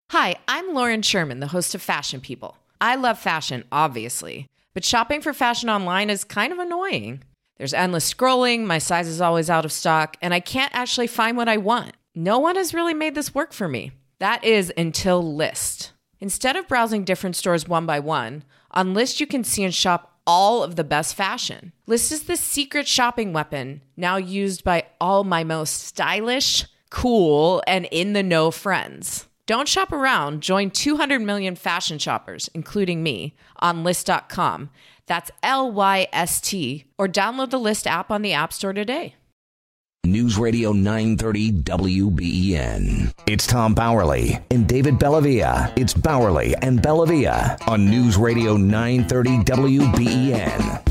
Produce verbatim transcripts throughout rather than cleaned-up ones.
Hi, I'm Lauren Sherman, the host of Fashion People. I love fashion, obviously, but shopping for fashion online is kind of annoying. There's endless scrolling, my size is always out of stock, and I can't actually find what I want. No one has really made this work for me. That is until Lyst. Instead of browsing different stores one by one, on Lyst you can see and shop all of the best fashion. Lyst is the secret shopping weapon, now used by all my most stylish, cool, and in-the-know friends. Don't shop around. Join two hundred million fashion shoppers, including me, on Lyst dot com. That's L Y S T. Or download the Lyst app on the App Store today. News Radio nine thirty W B E N. It's Tom Bowerly and David Bellavia. It's Bowerly and Bellavia on News Radio nine thirty W B E N.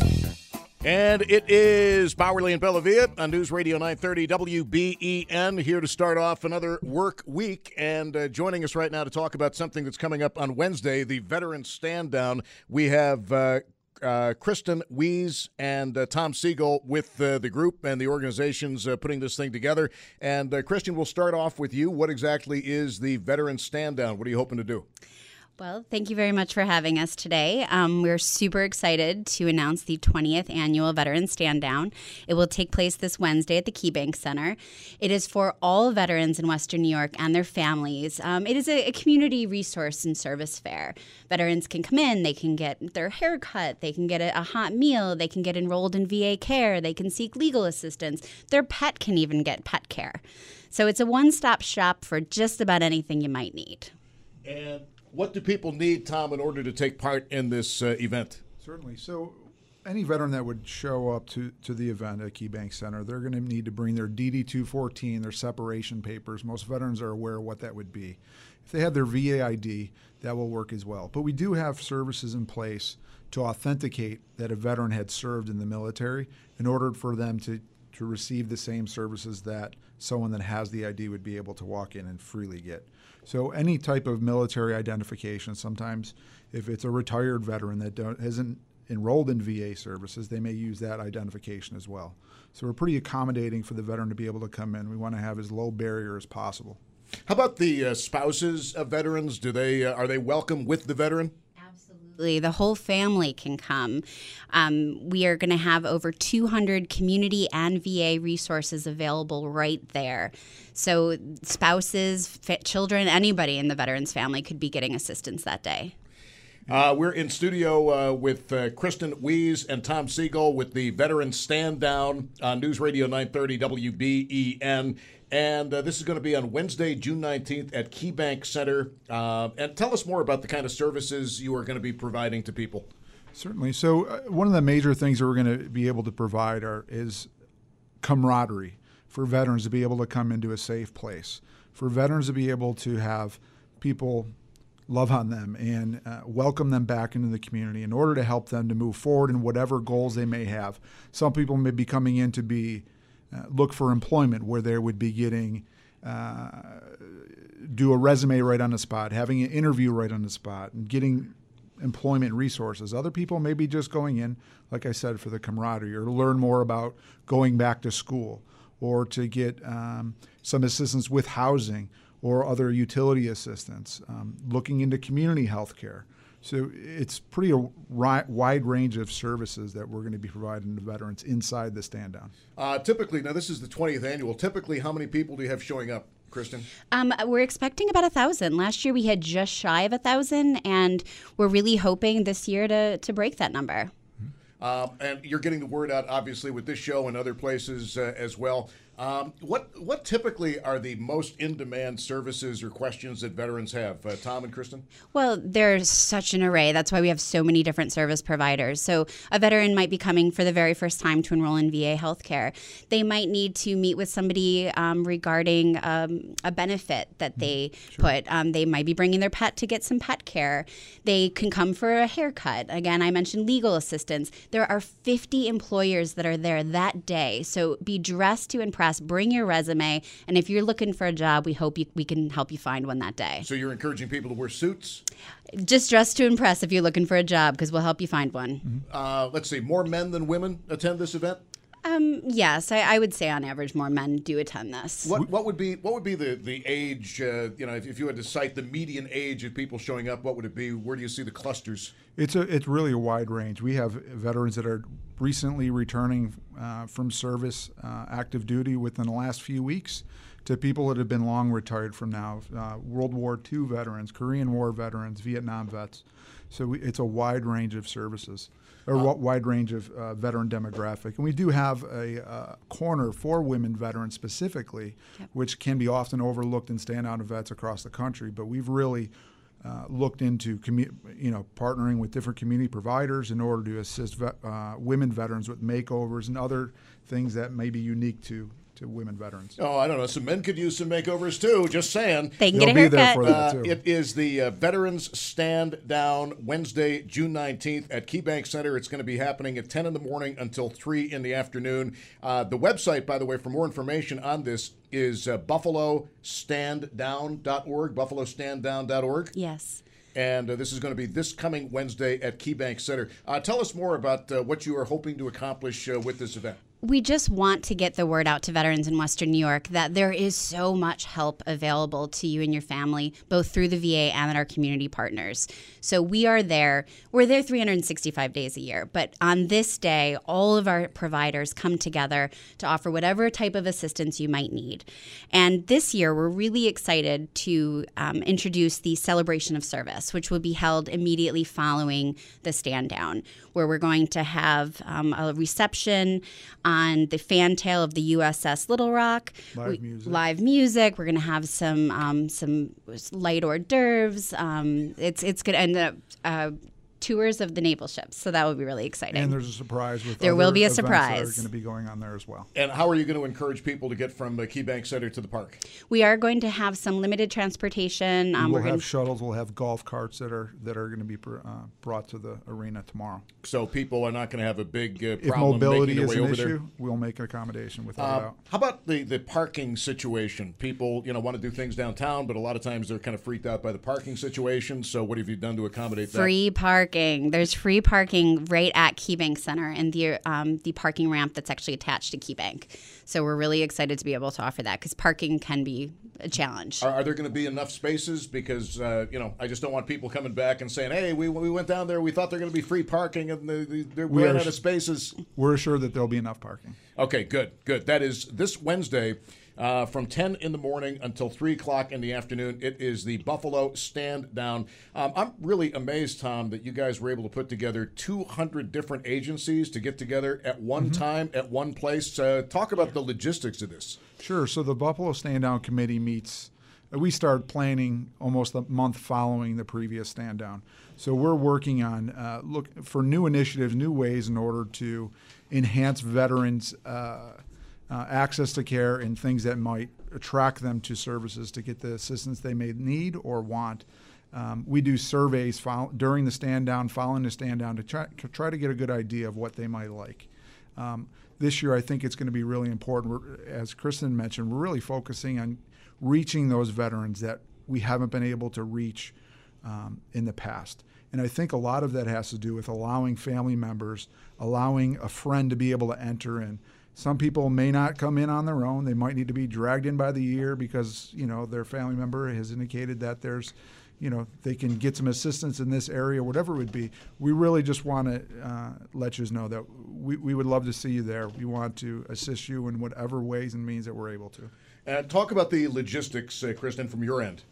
And it is Bowerly and Bellavia on News Radio nine thirty W B E N, here to start off another work week. And uh, joining us right now to talk about something that's coming up on Wednesday, the Veterans Stand Down, we have uh, uh, Kristen Wiese and uh, Tom Siegel with uh, the group and the organizations uh, putting this thing together. And uh, Kristen, we'll start off with you. What exactly is the Veterans Stand Down? What are you hoping to do? Well, thank you very much for having us today. Um, we're super excited to announce the twentieth Annual Veterans Stand Down. It will take place this Wednesday at the KeyBank Center. It is for all veterans in Western New York and their families. Um, it is a, a community resource and service fair. Veterans can come in, they can get their hair cut, they can get a, a hot meal, they can get enrolled in V A care, they can seek legal assistance. Their pet can even get pet care. So it's a one-stop shop for just about anything you might need. And what do people need, Tom, in order to take part in this uh, event? Certainly. So any veteran that would show up to, to the event at KeyBank Center, they're going to need to bring their D D two fourteen, their separation papers. Most veterans are aware of what that would be. If they have their V A I D, that will work as well. But we do have services in place to authenticate that a veteran had served in the military in order for them to, to receive the same services that someone that has the I D would be able to walk in and freely get. So any type of military identification, sometimes if it's a retired veteran that don't, hasn't enrolled in V A services, they may use that identification as well. So we're pretty accommodating for the veteran to be able to come in. We want to have as low barrier as possible. How about the uh, spouses of veterans? Do they uh, are they welcome with the veteran? Absolutely. The whole family can come. Um, we are going to have over two hundred community and V A resources available right there. So spouses, f- children, anybody in the veterans family could be getting assistance that day. Uh, we're in studio uh, with uh, Kristen Wiese and Tom Siegel with the Veterans Stand Down on News Radio nine thirty W B E N. And uh, this is going to be on Wednesday, June nineteenth at KeyBank Center. Uh, and tell us more about the kind of services you are going to be providing to people. Certainly. So uh, one of the major things that we're going to be able to provide are, is camaraderie for veterans to be able to come into a safe place, for veterans to be able to have people love on them and uh, welcome them back into the community in order to help them to move forward in whatever goals they may have. Some people may be coming in to be uh, look for employment where they would be getting uh, do a resume right on the spot, having an interview right on the spot, and getting employment resources. Other people may be just going in, like I said, for the camaraderie or to learn more about going back to school or to get um, some assistance with housing or other utility assistance, um, looking into community health care. So it's pretty a ri- wide range of services that we're going to be providing to veterans inside the stand down. Uh, typically, now this is the twentieth annual, typically how many people do you have showing up, Kristen? Um, we're expecting about a thousand. Last year we had just shy of a thousand, and we're really hoping this year to, to break that number. Um, and you're getting the word out, obviously, with this show and other places uh, as well. Um, what what typically are the most in-demand services or questions that veterans have? Uh, Tom and Kristen? Well, there's such an array. That's why we have so many different service providers. So a veteran might be coming for the very first time to enroll in V A healthcare. They might need to meet with somebody um, regarding um, a benefit that they sure. put. Um, they might be bringing their pet to get some pet care. They can come for a haircut. Again, I mentioned legal assistance. There are fifty employers that are there that day. So be dressed to impress. Bring your resume, and if you're looking for a job, we hope you, we can help you find one that day. So you're encouraging people to wear suits? Just dress to impress if you're looking for a job, because we'll help you find one. Mm-hmm. Uh, let's see, more men than women attend this event? Um, yes, I, I would say on average more men do attend this. What what would be what would be the the age? Uh, you know, if, if you had to cite the median age of people showing up, what would it be? Where do you see the clusters? It's a it's really a wide range. We have veterans that are recently returning uh, from service, uh, active duty within the last few weeks, to people that have been long retired from now. Uh, World War Two veterans, Korean War veterans, Vietnam vets. So we, it's a wide range of services, or uh, wide range of uh, veteran demographic. And we do have a uh, corner for women veterans specifically, yep. which can be often overlooked in stand-down vets across the country. But we've really uh, looked into commu- you know, partnering with different community providers in order to assist vet, uh, women veterans with makeovers and other things that may be unique to to women veterans. Oh, I don't know. Some men could use some makeovers too. Just saying. They can They'll get a be there haircut. for that Uh, too. it is the uh, Veterans Stand Down Wednesday, June nineteenth at KeyBank Center. It's going to be happening at ten in the morning until three in the afternoon. Uh, the website, by the way, for more information on this is uh, buffalo stand down dot org, buffalo stand down dot org. Yes. And uh, this is going to be this coming Wednesday at KeyBank Center. Uh, tell us more about uh, what you are hoping to accomplish uh, with this event. We just want to get the word out to veterans in Western New York that there is so much help available to you and your family, both through the V A and our community partners. So we are there. We're there three hundred sixty-five days a year. But on this day, all of our providers come together to offer whatever type of assistance you might need. And this year, we're really excited to um, introduce the Celebration of Service, which will be held immediately following the stand down, where we're going to have um, a reception on the fantail of the U S S Little Rock. Live we, music. Live music. We're going to have some um, some light hors d'oeuvres. Um, it's it's going to end up uh, tours of the naval ships, so that will be really exciting. And there's a surprise with there other will be a events surprise that are going to be going on there as well. And how are you going to encourage people to get from uh, KeyBank Center to the park? We are going to have some limited transportation. Um, we'll we're have going shuttles. We'll have golf carts that are that are going to be uh, brought to the arena tomorrow. So people are not going to have a big uh, If problem mobility making is their way an over issue, there. we'll make an accommodation without a Uh, doubt. how about the, the parking situation? People, you know, want to do things downtown, but a lot of times they're kind of freaked out by the parking situation. So what have you done to accommodate that? free parking. There's free parking right at KeyBank Center and the um, the parking ramp that's actually attached to KeyBank. So we're really excited to be able to offer that because parking can be a challenge. Are, are there going to be enough spaces? Because, uh, you know, I just don't want people coming back and saying, hey, we, we went down there, we thought there were going to be free parking, and they, they, they We ran are out of spaces. We're assured that there'll be enough parking. Okay, good, good. That is this Wednesday uh, from ten in the morning until three o'clock in the afternoon. It is the Buffalo Stand Down. Um, I'm really amazed, Tom, that you guys were able to put together two hundred different agencies to get together at one mm-hmm. time, at one place. Uh, talk about the logistics of this. Sure. So the Buffalo Stand Down Committee meets. We start planning almost a month following the previous stand down. So we're working on uh, look for new initiatives, new ways in order to enhance veterans' uh, uh, access to care and things that might attract them to services to get the assistance they may need or want. Um, we do surveys follow, during the stand down, following the stand down to try, to try to get a good idea of what they might like. Um, this year, I think it's going to be really important. We're, as Kristen mentioned, we're really focusing on reaching those veterans that we haven't been able to reach um, in the past. And I think a lot of that has to do with allowing family members, allowing a friend to be able to enter in. Some people may not come in on their own. They might need to be dragged in by the ear because, you know, their family member has indicated that there's, you know, they can get some assistance in this area, whatever it would be. We really just want to uh, let you know that we, we would love to see you there. We want to assist you in whatever ways and means that we're able to. Uh, talk about the logistics, uh, Kristen, from your end.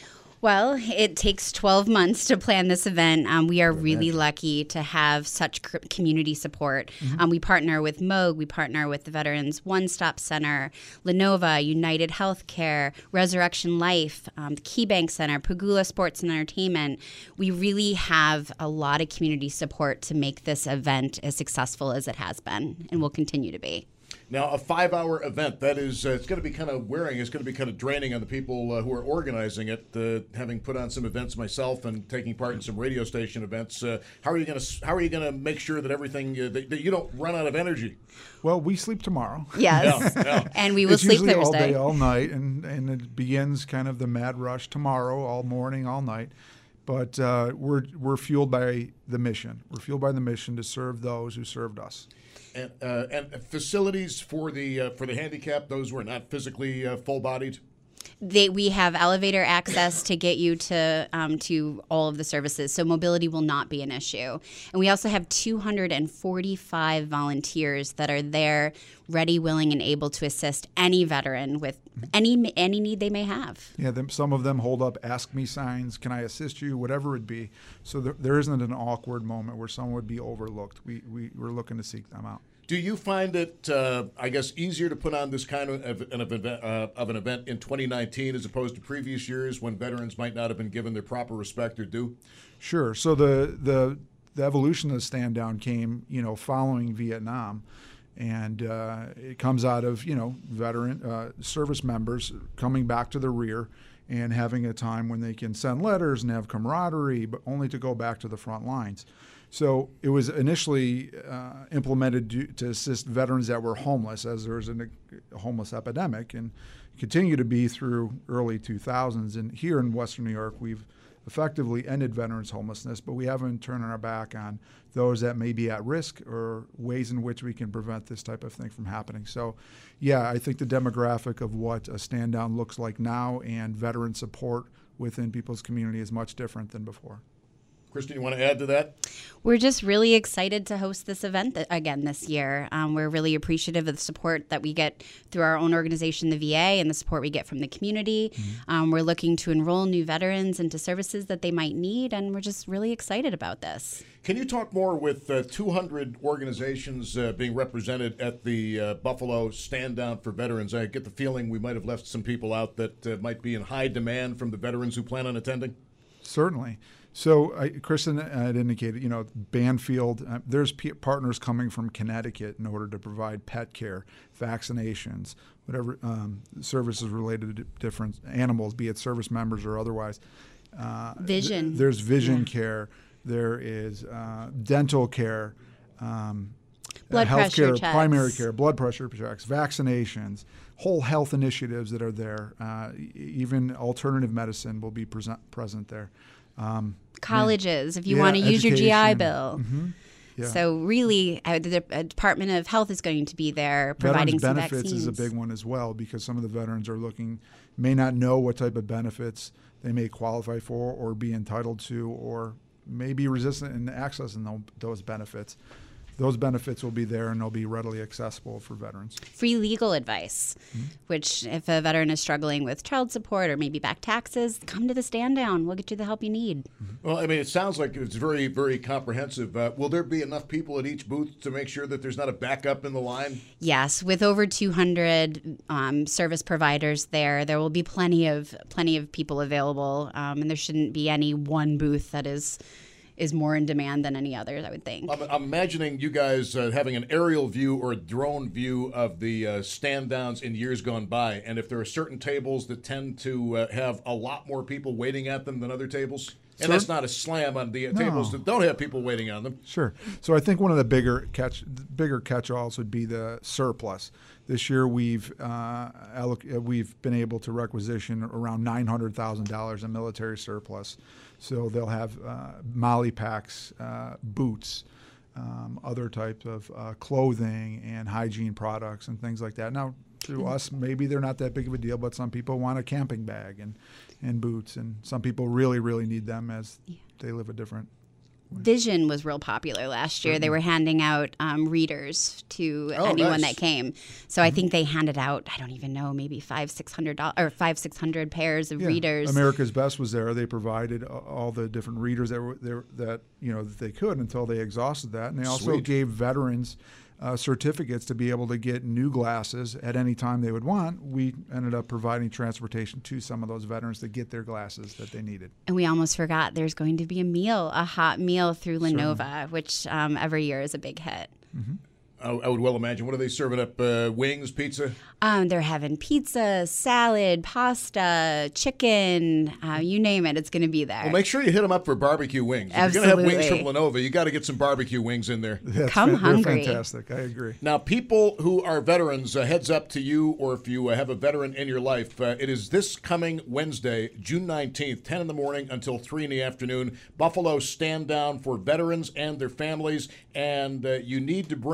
Well, it takes twelve months to plan this event. Um, we are really lucky to have such c- community support. Mm-hmm. Um, we partner with Moog, we partner with the Veterans One Stop Center, Lenova, United Healthcare, Resurrection Life, um, the KeyBank Center, Pagula Sports and Entertainment. We really have a lot of community support to make this event as successful as it has been and will continue to be. Now, a five-hour event, that is, uh, it's going to be kind of wearing, it's going to be kind of draining on the people uh, who are organizing it, uh, having put on some events myself and taking part in some radio station events. Uh, how are you going to how are you going to make sure that everything, uh, that, that you don't run out of energy? Well, we sleep tomorrow. Yes, yeah, yeah. And we will it's sleep usually Thursday. all day, all night, and, and it begins kind of the mad rush tomorrow, all morning, all night. But uh, we're we're fueled by the mission. We're fueled by the mission to serve those who served us. And, uh, and facilities for the uh, for the handicapped, those who are not physically uh, full-bodied? They, we have elevator access to get you to um, to all of the services, so mobility will not be an issue. And we also have two hundred forty-five volunteers that are there, ready, willing, and able to assist any veteran with any any need they may have. Yeah, them, some of them hold up "Ask Me" signs. Can I assist you? Whatever it be. So there, there isn't an awkward moment where someone would be overlooked. We we we're looking to seek them out. Do you find it, uh, I guess, easier to put on this kind of, of, an, event, uh, of an event in twenty nineteen as opposed to previous years when veterans might not have been given their proper respect or due? Sure. So the the, the evolution of the stand down came, you know, following Vietnam, and uh, it comes out of, you know, veteran uh, service members coming back to the rear and having a time when they can send letters and have camaraderie, but only to go back to the front lines. So it was initially uh, implemented to, to assist veterans that were homeless, as there was a, a homeless epidemic, and continue to be through early two thousands. And here in Western New York, we've effectively ended veterans homelessness, but we haven't turned our back on those that may be at risk or ways in which we can prevent this type of thing from happening. So, yeah, I think the demographic of what a stand down looks like now and veteran support within people's community is much different than before. Kristen, you want to add to that? We're just really excited to host this event th- again this year. Um, we're really appreciative of the support that we get through our own organization, the V A, and the support we get from the community. Mm-hmm. Um, we're looking to enroll new veterans into services that they might need, and we're just really excited about this. Can you talk more with uh, two hundred organizations uh, being represented at the uh, Buffalo Stand Down for Veterans? I get the feeling we might have left some people out that uh, might be in high demand from the veterans who plan on attending. Certainly. So, I, Kristen had indicated, you know, Banfield, uh, there's p- partners coming from Connecticut in order to provide pet care, vaccinations, whatever um, services related to different animals, be it service members or otherwise. Uh, vision. Th- there's vision yeah. care. There is uh, dental care, um, blood uh, health pressure care, checks. primary care, blood pressure checks, vaccinations, whole health initiatives that are there. Uh, even alternative medicine will be present, present there. Um, Colleges, if you yeah, want to use your G I Bill. Mm-hmm. Yeah. So really, uh, the uh, Department of Health is going to be there providing Veterans some benefits vaccines. is a big one as well, because some of the veterans are looking, may not know what type of benefits they may qualify for or be entitled to, or may be resistant in accessing those benefits. Those benefits will be there and they'll be readily accessible for veterans. Free legal advice, mm-hmm. which if a veteran is struggling with child support or maybe back taxes, come to the stand down. We'll get you the help you need. Mm-hmm. Well, I mean, it sounds like it's very, very comprehensive. Uh, will there be enough people at each booth to make sure that there's not a backup in the line? Yes, with over two hundred um, service providers there, there will be plenty of plenty of people available, um, and there shouldn't be any one booth that is is more in demand than any others, I would think. I'm, I'm imagining you guys uh, having an aerial view or a drone view of the uh, stand downs in years gone by, and if there are certain tables that tend to uh, have a lot more people waiting at them than other tables. And that's not a slam on the uh, no. tables that don't have people waiting on them. Sure. So I think one of the bigger catch, bigger catch-alls would be the surplus. This year we've uh, alloc- we've been able to requisition around nine hundred thousand dollars in military surplus. So they'll have uh, molly packs, uh, boots, um, other types of uh, clothing and hygiene products and things like that. Now, to us, maybe they're not that big of a deal, but some people want a camping bag and, and boots, and some people really, really need them as yeah. they live a different way. Vision was real popular last year. Mm-hmm. They were handing out um, readers to oh, anyone nice. that came. So mm-hmm. I think they handed out, I don't even know, maybe five, six hundred dollars or five, six hundred pairs of yeah. readers. America's Best was there. They provided all the different readers that were there that you know that they could until they exhausted that, and they also Sweet. gave veterans Uh, certificates to be able to get new glasses at any time they would want. We ended up providing transportation to some of those veterans to get their glasses that they needed. And we almost forgot there's going to be a meal, a hot meal through Lenova, Certainly. which um, every year is a big hit. Mm-hmm. I, I would well imagine. What are they serving up? Uh, wings, pizza? Um, they're having pizza, salad, pasta, chicken, uh, you name it. It's going to be there. Well, make sure you hit them up for barbecue wings. If Absolutely. you're going to have wings from Lenovo, you got to get some barbecue wings in there. That's Come fan- hungry. They're fantastic. I agree. Now, people who are veterans, uh, heads up to you, or if you uh, have a veteran in your life, uh, it is this coming Wednesday, June nineteenth, ten in the morning until three in the afternoon. Buffalo Stand Down for veterans and their families, and uh, you need to bring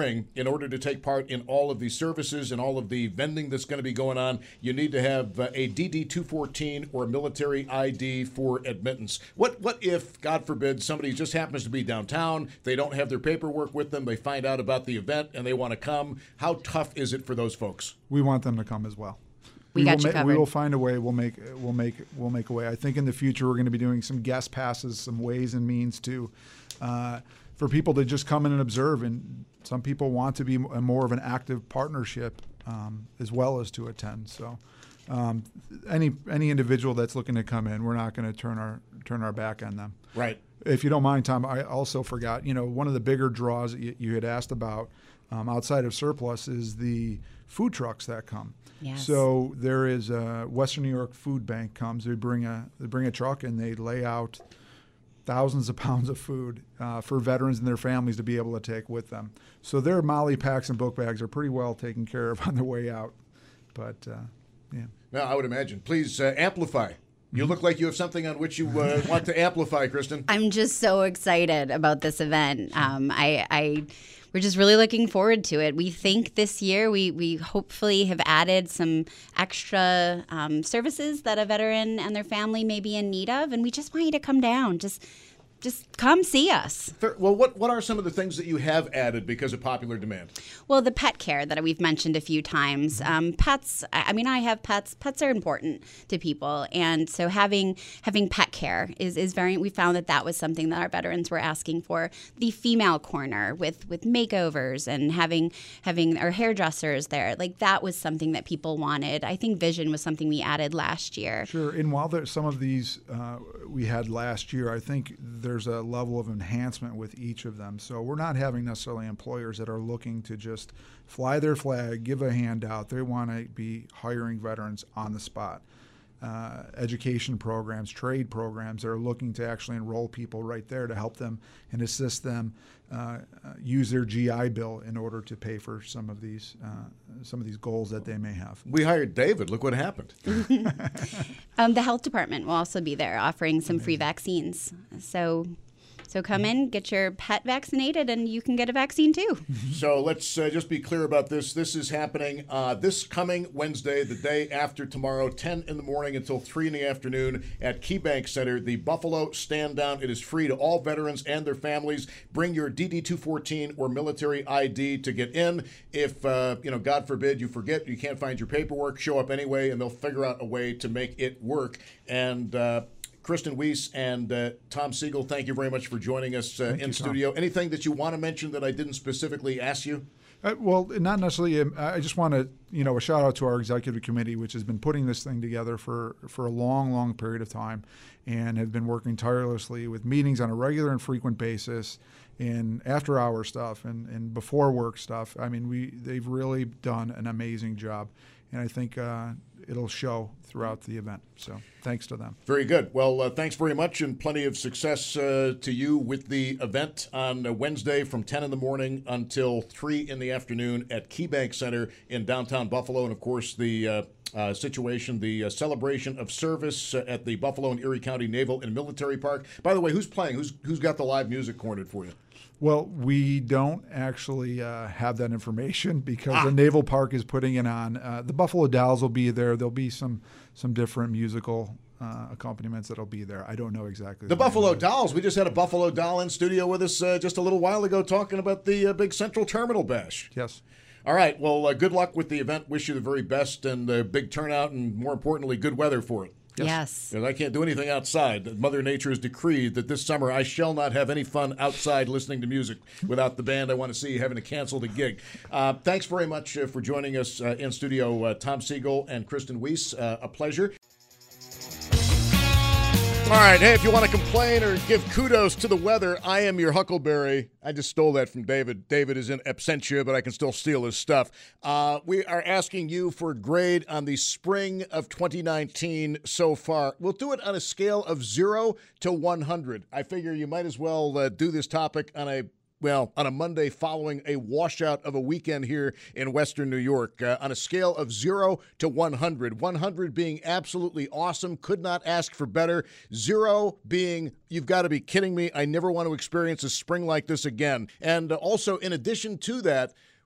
in order to take part in all of these services and all of the vending that's going to be going on, you need to have uh, a D D two fourteen or a military I D for admittance. What what if, God forbid, somebody just happens to be downtown, they don't have their paperwork with them, they find out about the event and they want to come? How tough is it for those folks? We want them to come as well. We, we got will you ma- covered. We will find a way. We'll make. We'll make. We'll make a way. I think in the future we're going to be doing some guest passes, some ways and means to, uh, for people to just come in and observe. And some people want to be a more of an active partnership um, as well as to attend. So, um, any any individual that's looking to come in, we're not going to turn our turn our back on them. Right. If you don't mind, Tom, I also forgot. You know, one of the bigger draws that you, you had asked about um, outside of surplus is the food trucks that come. Yes. So there is a Western New York Food Bank comes. They bring a they bring a truck and they lay out thousands of pounds of food uh, for veterans and their families to be able to take with them. So their Molly packs and book bags are pretty well taken care of on their way out. But uh, yeah. Now, I would imagine. Please uh, amplify. You look like you have something on which you uh, want to amplify, Kristen. I'm just so excited about this event. Um, I, I, we're just really looking forward to it. We think this year we we hopefully have added some extra um, services that a veteran and their family may be in need of, and we just want you to come down. Just Just come see us. Well, what, what are some of the things that you have added because of popular demand? Well, the pet care that we've mentioned a few times. Um, pets, I mean, I have pets. Pets are important to people. And so having having pet care is, is very, we found that that was something that our veterans were asking for. The female corner with, with makeovers and having having our hairdressers there, like that was something that people wanted. I think vision was something we added last year. Sure. And while there, some of these uh, we had last year, I think there's a level of enhancement with each of them. So we're not having necessarily employers that are looking to just fly their flag, give a handout. They want to be hiring veterans on the spot. Uh, education programs, trade programs that are looking to actually enroll people right there to help them and assist them uh, uh, use their G I Bill in order to pay for some of these uh, some of these goals that they may have. We hired David. Look what happened. um, the health department will also be there offering some free vaccines. So So come in, get your pet vaccinated, and you can get a vaccine too. So let's uh, just be clear about this. This is happening uh, this coming Wednesday, the day after tomorrow, ten in the morning until three in the afternoon at KeyBank Center, the Buffalo Stand Down. It is free to all veterans and their families. Bring your D D two fourteen or military I D to get in. If, uh, you know, God forbid you forget, you can't find your paperwork, show up anyway, and they'll figure out a way to make it work. And uh, Kristen Weiss and uh, Tom Siegel, thank you very much for joining us uh, in you, studio. Tom. Anything that you want to mention that I didn't specifically ask you? Uh, well, not necessarily. Um, I just want to, you know, a shout out to our executive committee, which has been putting this thing together for, for a long, long period of time and have been working tirelessly with meetings on a regular and frequent basis and after hour stuff and, and before work stuff. I mean, we they've really done an amazing job. And I think uh, it'll show throughout the event. So thanks to them. Very good. Well, uh, thanks very much, and plenty of success uh, to you with the event on uh, Wednesday from ten in the morning until three in the afternoon at KeyBank Center in downtown Buffalo. And, of course, the uh, uh, situation, the uh, celebration of service uh, at the Buffalo and Erie County Naval and Military Park. By the way, who's playing? Who's Who's got the live music cornered for you? Well, we don't actually uh, have that information because ah. the Naval Park is putting it on. Uh, the Buffalo Dolls will be there. There'll be some some different musical uh, accompaniments that'll be there. I don't know exactly. The, the Buffalo Dolls. We just had a Buffalo Doll in studio with us uh, just a little while ago talking about the uh, big Central Terminal Bash. Yes. All right. Well, uh, good luck with the event. Wish you the very best and uh, big turnout and, more importantly, good weather for it. Yes. yes. Because I can't do anything outside. Mother Nature has decreed that this summer I shall not have any fun outside listening to music without the band I want to see having to cancel the gig. Uh, thanks very much uh, for joining us uh, in studio, uh, Tom Siegel and Kristen Weiss. Uh, a pleasure. All right, hey, if you want to complain or give kudos to the weather, I am your Huckleberry. I just stole that from David. David is in absentia, but I can still steal his stuff. Uh, we are asking you for a grade on the spring of twenty nineteen so far. We'll do it on a scale of zero to one hundred. I figure you might as well uh, do this topic on a Well, on a Monday following a washout of a weekend here in Western New York, uh, on a scale of zero to one hundred, one hundred being absolutely awesome, could not ask for better, zero being, you've got to be kidding me, I never want to experience a spring like this again. And uh, also, in addition to that,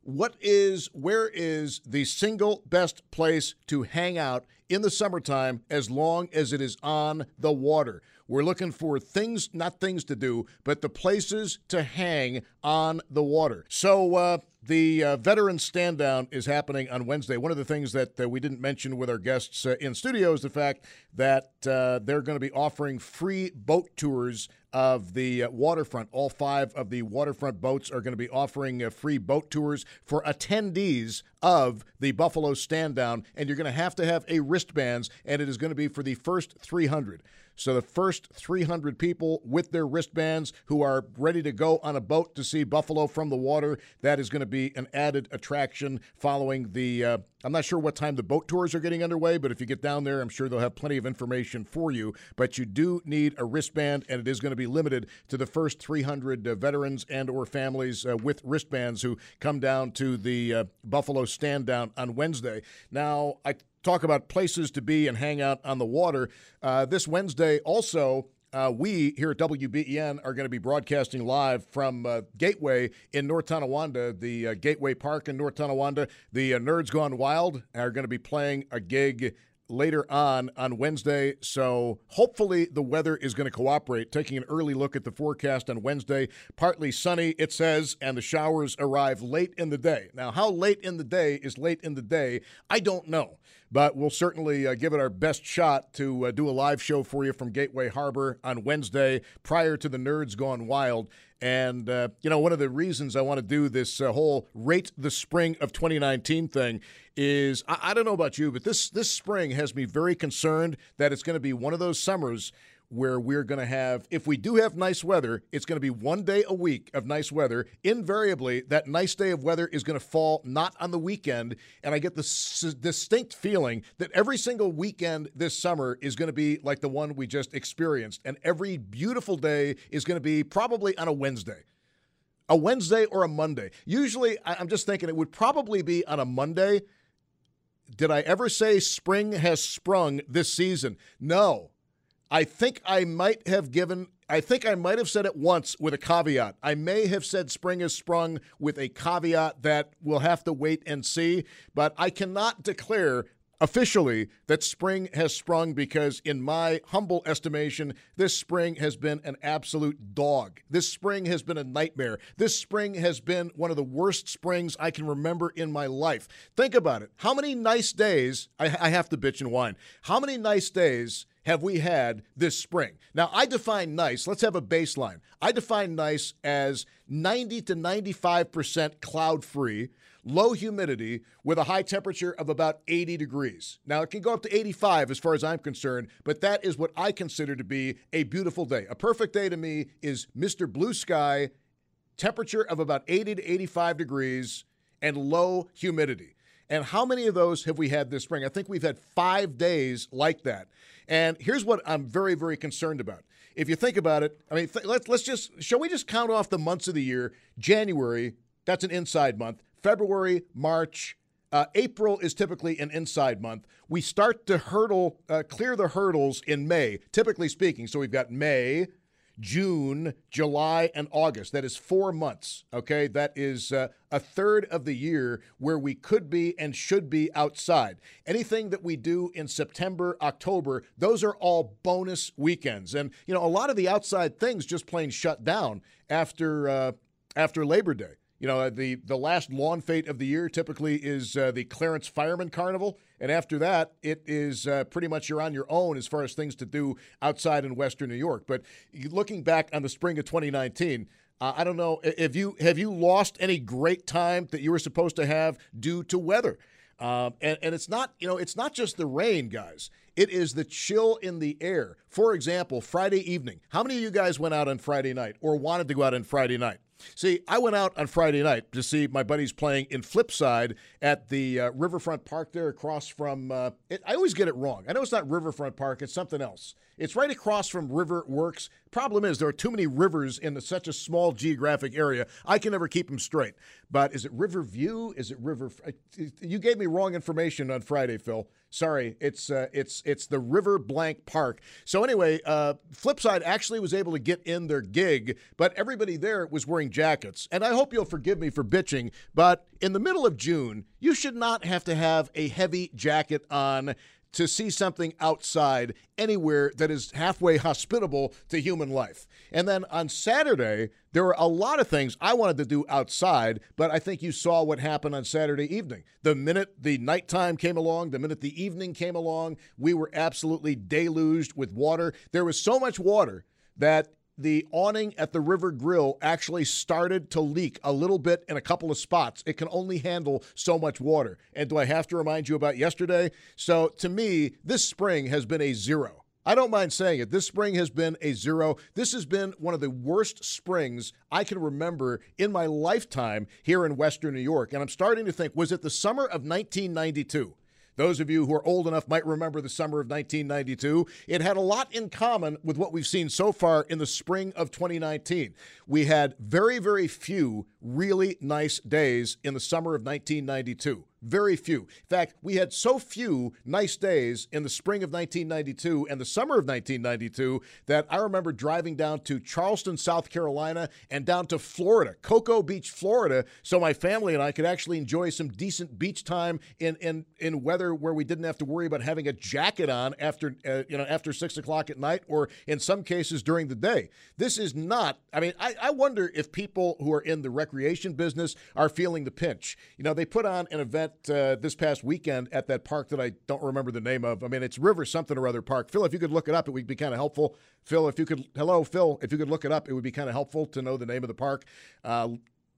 what is, where is the single best place to hang out in the summertime as long as it is on the water? We're looking for things, not things to do, but the places to hang on the water. So uh, the uh, Veterans Stand Down is happening on Wednesday. One of the things that uh, we didn't mention with our guests uh, in studio is the fact that uh, they're going to be offering free boat tours of the uh, waterfront. All five of the waterfront boats are going to be offering uh, free boat tours for attendees of the Buffalo Stand Down, and you're going to have to have a wristbands, and it is going to be for the first three hundred. So the first three hundred people with their wristbands who are ready to go on a boat to see Buffalo from the water, that is going to be an added attraction following the, uh, I'm not sure what time the boat tours are getting underway, but if you get down there, I'm sure they'll have plenty of information for you. But you do need a wristband, and it is going to be limited to the first three hundred uh, veterans and or families uh, with wristbands who come down to the uh, Buffalo Stand Down on Wednesday. Now, I talk about places to be and hang out on the water. Uh, this Wednesday also, uh, we here at W B E N are going to be broadcasting live from uh, Gateway in North Tonawanda, the uh, Gateway Park in North Tonawanda. The uh, Nerds Gone Wild are going to be playing a gig later on on Wednesday, so hopefully the weather is going to cooperate. Taking an early look at the forecast on Wednesday, partly sunny, it says, and the showers arrive late in the day. Now, how late in the day is late in the day, I don't know, but we'll certainly uh, give it our best shot to uh, do a live show for you from Gateway Harbor on Wednesday prior to the Nerds Gone Wild. And, uh, you know, one of the reasons I want to do this uh, whole Rate the Spring of twenty nineteen thing is, I, I don't know about you, but this, this spring has me very concerned that it's going to be one of those summers where we're going to have, if we do have nice weather, it's going to be one day a week of nice weather. Invariably, that nice day of weather is going to fall not on the weekend, and I get the s- distinct feeling that every single weekend this summer is going to be like the one we just experienced, and every beautiful day is going to be probably on a Wednesday. A Wednesday or a Monday. Usually, I'm just thinking it would probably be on a Monday. Did I ever say spring has sprung this season? No. I think I might have given, I think I might have said it once with a caveat. I may have said spring has sprung with a caveat that we'll have to wait and see, but I cannot declare officially that spring has sprung because in my humble estimation, this spring has been an absolute dog. This spring has been a nightmare. This spring has been one of the worst springs I can remember in my life. Think about it. How many nice days, I, I have to bitch and whine, how many nice days have we had this spring? Now, I define nice. Let's have a baseline. I define nice as ninety to ninety-five percent cloud-free, low humidity, with a high temperature of about eighty degrees. Now, it can go up to eighty-five as far as I'm concerned, but that is what I consider to be a beautiful day. A perfect day to me is Mister Blue Sky, temperature of about eighty to eighty-five degrees, and low humidity. And how many of those have we had this spring? I think we've had five days like that. And here's what I'm very, very concerned about. If you think about it, I mean, th- let's let's just, shall we just count off the months of the year? January, that's an inside month. February, March, uh, April is typically an inside month. We start to hurdle, uh, clear the hurdles in May, typically speaking. So we've got May, June, July, and August. That is four months, okay? That is uh, a third of the year where we could be and should be outside. Anything that we do in September, October, those are all bonus weekends. And, you know, a lot of the outside things just plain shut down after uh, after Labor Day. You know, the, the last lawn fete of the year typically is uh, the Clarence Fireman Carnival. And after that, it is uh, pretty much you're on your own as far as things to do outside in Western New York. But looking back on the spring of twenty nineteen, uh, I don't know, have you, have you lost any great time that you were supposed to have due to weather? Um, and, and it's not, you know, it's not just the rain, guys. It is the chill in the air. For example, Friday evening. How many of you guys went out on Friday night or wanted to go out on Friday night? See, I went out on Friday night to see my buddies playing in Flipside at the uh, Riverfront Park there across from, uh, it, I always get it wrong. I know it's not Riverfront Park, it's something else. It's right across from River Works. Problem is, there are too many rivers in such a small geographic area. I can never keep them straight. But is it Riverview? Is it River? You gave me wrong information on Friday, Phil. Sorry, it's uh, it's it's the River Blank Park. So anyway, uh, Flipside actually was able to get in their gig, but everybody there was wearing jackets. And I hope you'll forgive me for bitching, but in the middle of June, you should not have to have a heavy jacket on to see something outside anywhere that is halfway hospitable to human life. And then on Saturday, there were a lot of things I wanted to do outside, but I think you saw what happened on Saturday evening. The minute the nighttime came along, the minute the evening came along, we were absolutely deluged with water. There was so much water that the awning at the River Grill actually started to leak a little bit in a couple of spots. It can only handle so much water. And do I have to remind you about yesterday? So to me, this spring has been a zero. I don't mind saying it. This spring has been a zero. This has been one of the worst springs I can remember in my lifetime here in Western New York. And I'm starting to think, was it the summer of nineteen ninety-two? Those of you who are old enough might remember the summer of nineteen ninety-two. It had a lot in common with what we've seen so far in the spring of twenty nineteen. We had very, very few really nice days in the summer of nineteen ninety-two. Very few. In fact, we had so few nice days in the spring of nineteen ninety-two and the summer of nineteen ninety-two that I remember driving down to Charleston, South Carolina, and down to Florida, Cocoa Beach, Florida, so my family and I could actually enjoy some decent beach time in in, in weather where we didn't have to worry about having a jacket on after uh, you know after six o'clock at night, or in some cases during the day. This is not. I mean, I, I wonder if people who are in the recreation business are feeling the pinch. You know, they put on an event Uh, this past weekend at that park that I don't remember the name of. I mean, it's River something or other park. Phil, if you could look it up, it would be kind of helpful. Phil, if you could, hello, Phil, if you could look it up, it would be kind of helpful to know the name of the park. Uh,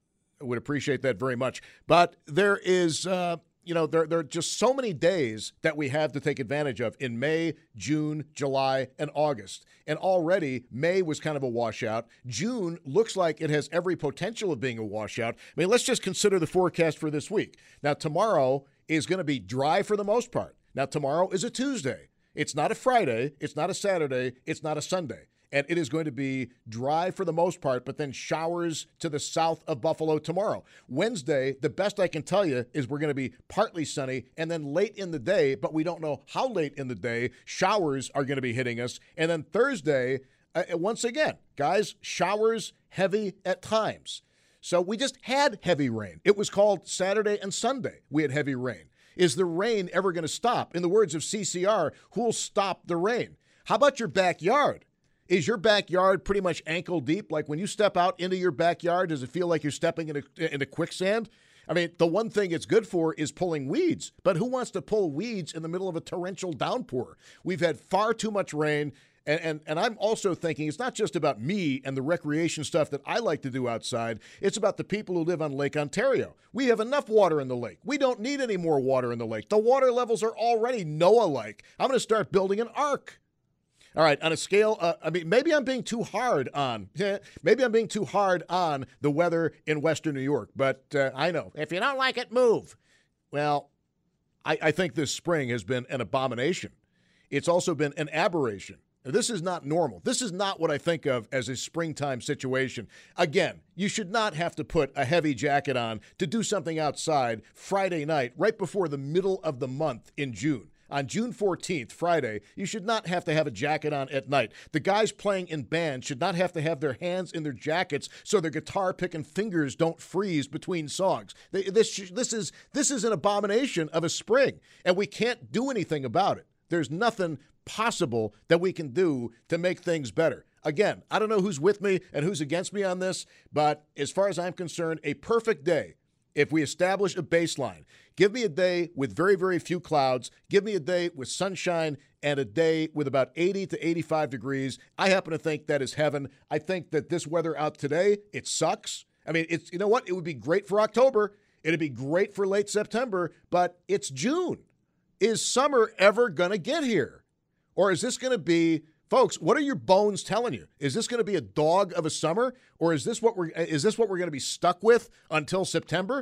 I would appreciate that very much. But there is, uh, you know, there, there are just so many days that we have to take advantage of in May, June, July, and August. And already May was kind of a washout. June looks like it has every potential of being a washout. I mean, let's just consider the forecast for this week. Now, tomorrow is going to be dry for the most part. Now, tomorrow is a Tuesday. It's not a Friday. It's not a Saturday. It's not a Sunday. And it is going to be dry for the most part, but then showers to the south of Buffalo tomorrow. Wednesday, the best I can tell you is we're going to be partly sunny, and then late in the day, but we don't know how late in the day, showers are going to be hitting us. And then Thursday, uh, once again, guys, showers heavy at times. So we just had heavy rain. It was called Saturday and Sunday. We had heavy rain. Is the rain ever going to stop? In the words of C C R, who'll stop the rain? How about your backyard? Is your backyard pretty much ankle deep? Like when you step out into your backyard, does it feel like you're stepping into, into quicksand? I mean, the one thing it's good for is pulling weeds. But who wants to pull weeds in the middle of a torrential downpour? We've had far too much rain. And, and and I'm also thinking it's not just about me and the recreation stuff that I like to do outside. It's about the people who live on Lake Ontario. We have enough water in the lake. We don't need any more water in the lake. The water levels are already Noah-like. I'm going to start building an ark. All right, on a scale, uh, I mean, maybe I'm being too hard on, maybe I'm being too hard on the weather in Western New York, but uh, I know, if you don't like it, move. Well, I, I think this spring has been an abomination. It's also been an aberration. This is not normal. This is not what I think of as a springtime situation. Again, you should not have to put a heavy jacket on to do something outside Friday night, right before the middle of the month in June. On June fourteenth, Friday, you should not have to have a jacket on at night. The guys playing in bands should not have to have their hands in their jackets so their guitar-picking fingers don't freeze between songs. This, this, is, this is an abomination of a spring, and we can't do anything about it. There's nothing possible that we can do to make things better. Again, I don't know who's with me and who's against me on this, but as far as I'm concerned, a perfect day if we establish a baseline. Give me a day with very, very few clouds. Give me a day with sunshine and a day with about eighty to eighty-five degrees. I happen to think that is heaven. I think that this weather out today, it sucks. I mean, it's you know what? It would be great for October. It'd be great for late September, but it's June. Is summer ever going to get here? Or is this going to be, folks, what are your bones telling you? Is this going to be a dog of a summer? Or is this what we're is this what we're going to be stuck with until September?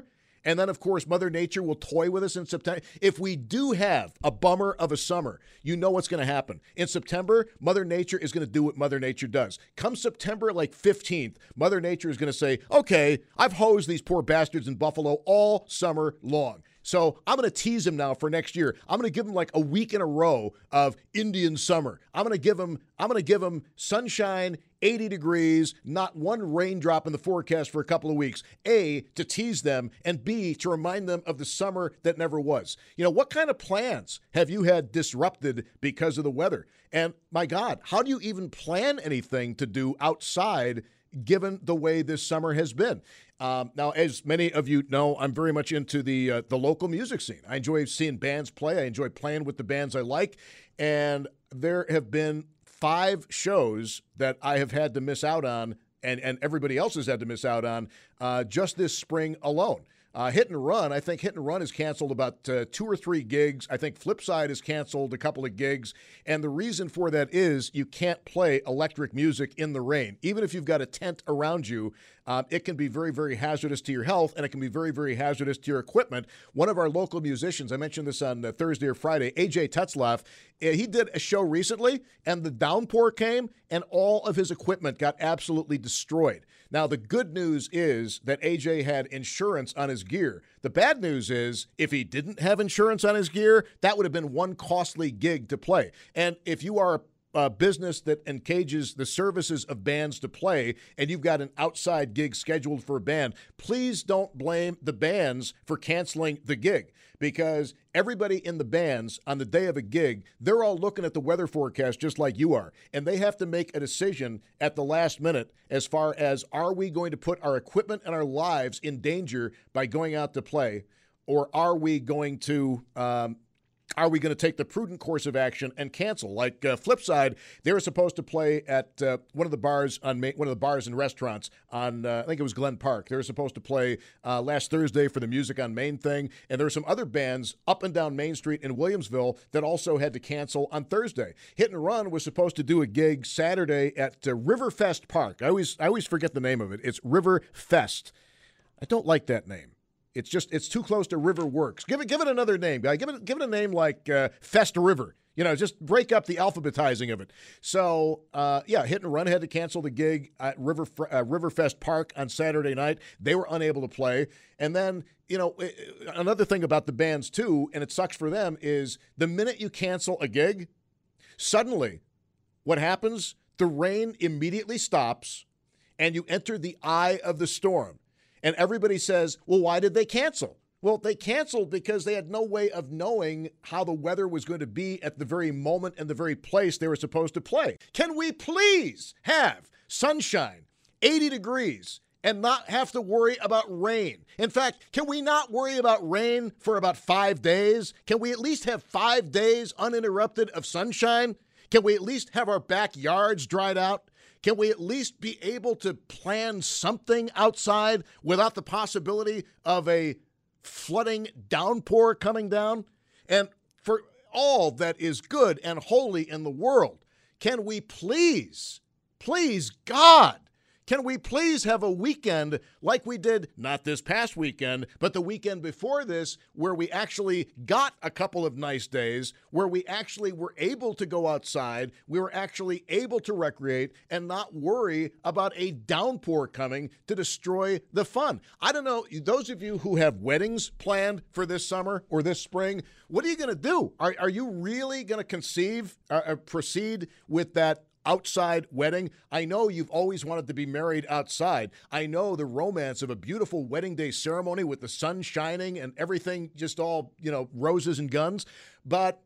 And then, of course, Mother Nature will toy with us in September. If we do have a bummer of a summer, you know what's going to happen. In September, Mother Nature is going to do what Mother Nature does. Come September, like fifteenth, Mother Nature is going to say, okay, I've hosed these poor bastards in Buffalo all summer long. So I'm going to tease him now for next year. I'm going to give him like a week in a row of Indian summer. I'm going to give him, I'm going to give him sunshine, eighty degrees, not one raindrop in the forecast for a couple of weeks. A, to tease them, and B, to remind them of the summer that never was. You know, what kind of plans have you had disrupted because of the weather? And my God, how do you even plan anything to do outside given the way this summer has been? Um, now, as many of you know, I'm very much into the uh, the local music scene. I enjoy seeing bands play. I enjoy playing with the bands I like. And there have been five shows that I have had to miss out on, and, and everybody else has had to miss out on uh, just this spring alone. Uh, Hit and Run, I think Hit and Run has canceled about uh, two or three gigs. I think Flipside has canceled a couple of gigs. And the reason for that is you can't play electric music in the rain. Even if you've got a tent around you, um, it can be very, very hazardous to your health, and it can be very, very hazardous to your equipment. One of our local musicians, I mentioned this on uh, Thursday or Friday, A J Tetzlaff, uh, he did a show recently, and the downpour came, and all of his equipment got absolutely destroyed. Now, the good news is that A J had insurance on his gear. The bad news is if he didn't have insurance on his gear, that would have been one costly gig to play. And if you are a business that engages the services of bands to play, and you've got an outside gig scheduled for a band, please don't blame the bands for canceling the gig, because everybody in the bands on the day of a gig, they're all looking at the weather forecast just like you are, and they have to make a decision at the last minute as far as, are we going to put our equipment and our lives in danger by going out to play, or are we going to um, Are we going to take the prudent course of action and cancel? Like uh, Flipside, they were supposed to play at uh, one of the bars on Main, one of the bars and restaurants on uh, I think it was Glen Park. They were supposed to play uh, last Thursday for the Music on Main thing, and there were some other bands up and down Main Street in Williamsville that also had to cancel on Thursday. Hit and Run was supposed to do a gig Saturday at uh, Riverfest Park. I always I always forget the name of it. It's Riverfest. I don't like that name. It's just, it's too close to River Works. Give it, give it another name, guy. Give it, give it a name like uh, Fest River. You know, just break up the alphabetizing of it. So, uh, yeah, Hit and Run had to cancel the gig at River uh, Riverfest Park on Saturday night. They were unable to play. And then, you know, another thing about the bands too, and it sucks for them, is the minute you cancel a gig, suddenly what happens? The rain immediately stops, and you enter the eye of the storm. And everybody says, well, why did they cancel? Well, they canceled because they had no way of knowing how the weather was going to be at the very moment and the very place they were supposed to play. Can we please have sunshine, eighty degrees, and not have to worry about rain? In fact, can we not worry about rain for about five days? Can we at least have five days uninterrupted of sunshine? Can we at least have our backyards dried out? Can we at least be able to plan something outside without the possibility of a flooding downpour coming down? And for all that is good and holy in the world, can we please, please, God, can we please have a weekend like we did, not this past weekend, but the weekend before this, where we actually got a couple of nice days, where we actually were able to go outside, we were actually able to recreate and not worry about a downpour coming to destroy the fun. I don't know, those of you who have weddings planned for this summer or this spring, what are you going to do? Are, are you really going to conceive, uh, uh, proceed with that outside wedding? I know you've always wanted to be married outside. I know the romance of a beautiful wedding day ceremony with the sun shining and everything just all, you know, roses and guns. But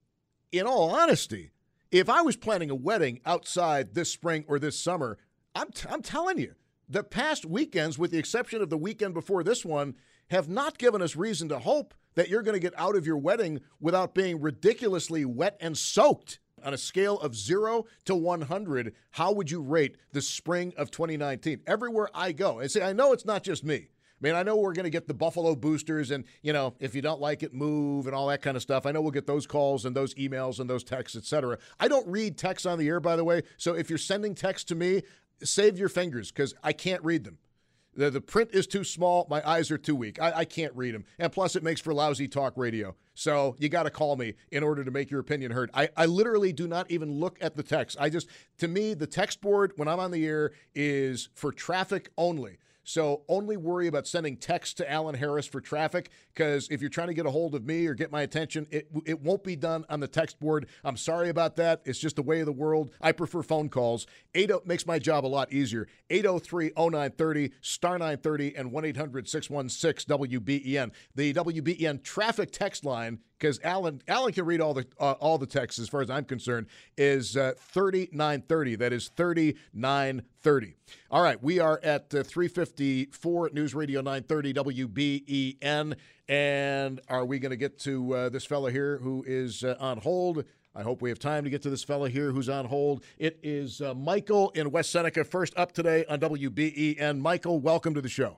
in all honesty, if I was planning a wedding outside this spring or this summer, I'm, t- I'm telling you, the past weekends, with the exception of the weekend before this one, have not given us reason to hope that you're going to get out of your wedding without being ridiculously wet and soaked. On a scale of zero to one hundred, how would you rate the spring of twenty nineteen? Everywhere I go, and say, I know it's not just me. I mean, I know we're going to get the Buffalo boosters and, you know, if you don't like it, move and all that kind of stuff. I know we'll get those calls and those emails and those texts, et cetera. I don't read texts on the air, by the way. So if you're sending texts to me, save your fingers because I can't read them. The, the print is too small. My eyes are too weak. I, I can't read them. And plus, it makes for lousy talk radio. So you got to call me in order to make your opinion heard. I, I literally do not even look at the text. I just, to me, the text board when I'm on the air is for traffic only. So only worry about sending text to Alan Harris for traffic, because if you're trying to get a hold of me or get my attention, it it won't be done on the text board. I'm sorry about that. It's just the way of the world. I prefer phone calls. eight oh makes my job a lot easier. eight oh three oh nine thirty, star nine thirty, and one eight hundred six one six W B E N. The W B E N traffic text line, because Alan Alan can read all the uh, all the texts as far as I'm concerned, is uh, thirty-nine thirty. That is thirty-nine thirty. All right, we are at uh, three fifty-four News Radio nine thirty W B E N, and are we going to get to uh, this fella here who is uh, on hold? I hope we have time to get to this fella here who's on hold. It is uh, Michael in West Seneca, first up today on W B E N. Michael, welcome to the show.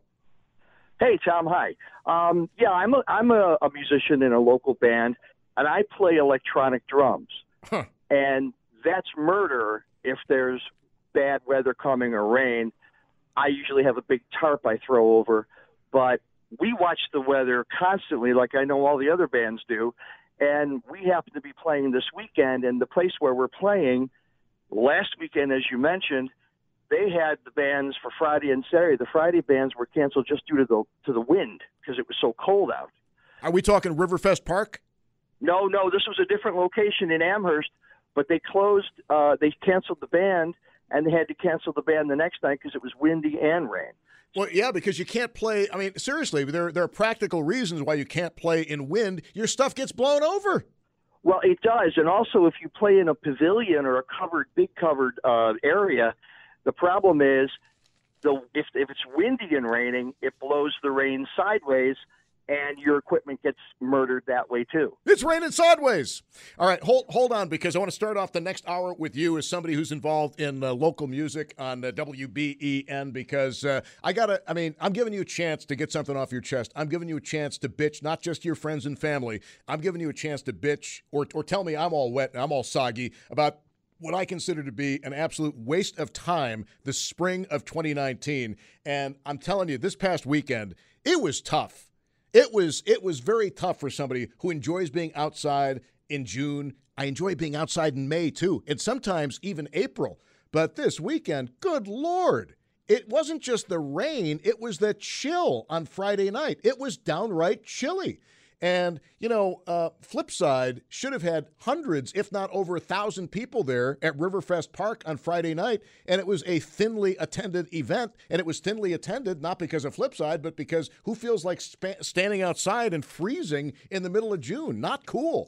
Hey, Tom. Hi. Um, yeah, I'm a, I'm a, a musician in a local band, and I play electronic drums. Huh. And that's murder if there's bad weather coming or rain. I usually have a big tarp I throw over, but we watch the weather constantly like I know all the other bands do, and we happen to be playing this weekend, and the place where we're playing last weekend, as you mentioned, they had the bands for Friday and Saturday. The Friday bands were canceled just due to the to the wind because it was so cold out. Are we talking Riverfest Park? No, no, this was a different location in Amherst, but they closed, uh, they canceled the band, and they had to cancel the band the next night because it was windy and rain. Well, yeah, because you can't play. I mean, seriously, there, there are practical reasons why you can't play in wind. Your stuff gets blown over. Well, it does. And also, if you play in a pavilion or a covered, big covered uh, area, the problem is the if, if it's windy and raining, it blows the rain sideways, and your equipment gets murdered that way too. It's raining sideways. All right, hold hold on, because I want to start off the next hour with you as somebody who's involved in uh, local music on uh, W B E N, because uh, I got to, I mean, I'm giving you a chance to get something off your chest. I'm giving you a chance to bitch, not just to your friends and family. I'm giving you a chance to bitch or, or tell me I'm all wet and I'm all soggy about what I consider to be an absolute waste of time the spring of twenty nineteen. And I'm telling you, this past weekend, it was tough. It was it was very tough for somebody who enjoys being outside in June. I enjoy being outside in May, too, and sometimes even April. But this weekend, good Lord, it wasn't just the rain. It was the chill on Friday night. It was downright chilly. And, you know, uh, Flipside should have had hundreds, if not over a thousand people there at Riverfest Park on Friday night. And it was a thinly attended event. And it was thinly attended not because of Flipside, but because who feels like sp- standing outside and freezing in the middle of June? Not cool.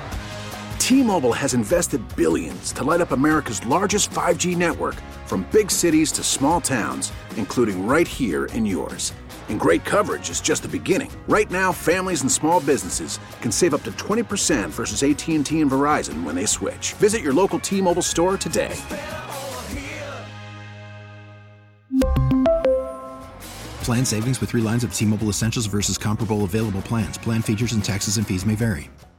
T-Mobile has invested billions to light up America's largest five G network, from big cities to small towns, including right here in yours. And great coverage is just the beginning. Right now, families and small businesses can save up to twenty percent versus A T and T and Verizon when they switch. Visit your local T-Mobile store today. Plan savings with three lines of T-Mobile Essentials versus comparable available plans. Plan features and taxes and fees may vary.